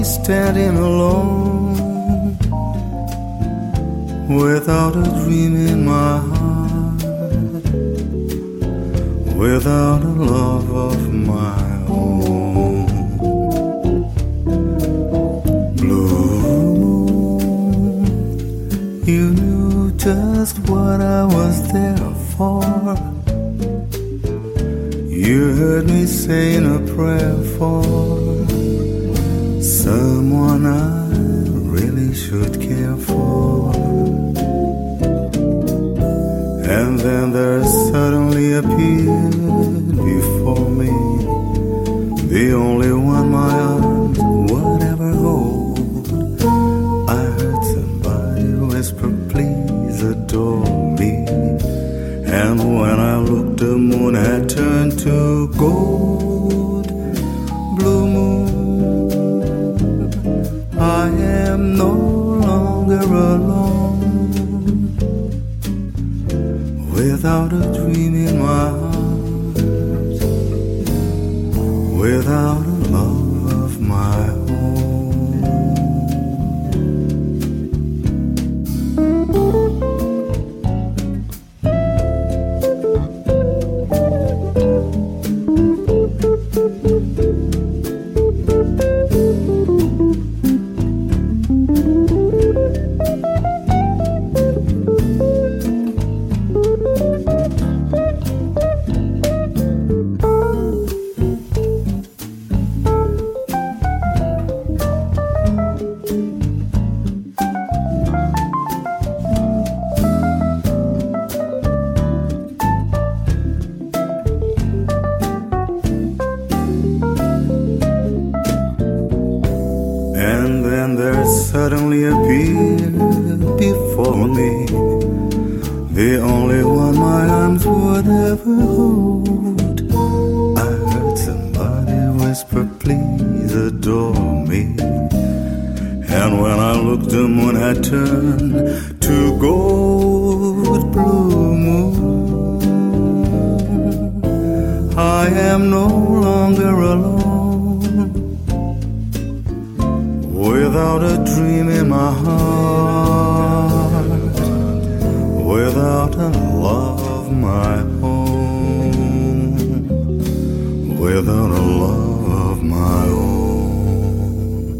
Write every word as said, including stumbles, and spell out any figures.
standing alone, without a dream in my heart, without a love of my own. Blue, you knew just what I was there for. You heard me saying a prayer for someone I really should care for. And then there suddenly appeared before me the only one my arms would ever hold. I heard somebody whisper, please adore me. And when I looked, the moon had turned to gold. Blue moon, I am no longer alone, without a dream in my heart, without a love of my own. And then there suddenly appeared before me the only one my arms would ever hold. I heard somebody whisper, please adore me. And when I looked, the moon had turned to gold. Blue moon, I am no longer alone, without a dream in my heart, without